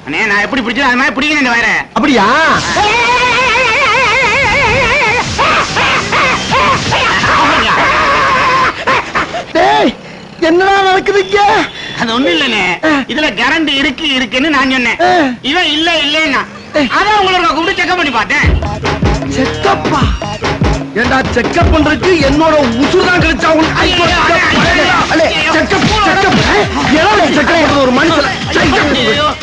அண்ணே நான் எப்படி பிடிச்சது அது மாதிரி பிடிக்கணும் இந்த வயரை. அப்படியா? என்னடா நடக்குதுங்க? அது ஒண்ணு இல்லனே, இதுல கரண்ட் இருக்குன்னு நான் சொன்னேன். இவன் இல்ல இல்லன்னா அதான் உங்களுக்கு கூப்பிட்டு செக்அப் பண்ணி பார்த்தேன். செக்கப்பா? ஏண்டா செக்கப் பண்றதுக்கு என்னோட உசுறு தான் கிடைச்சா ஒரு மனுஷன்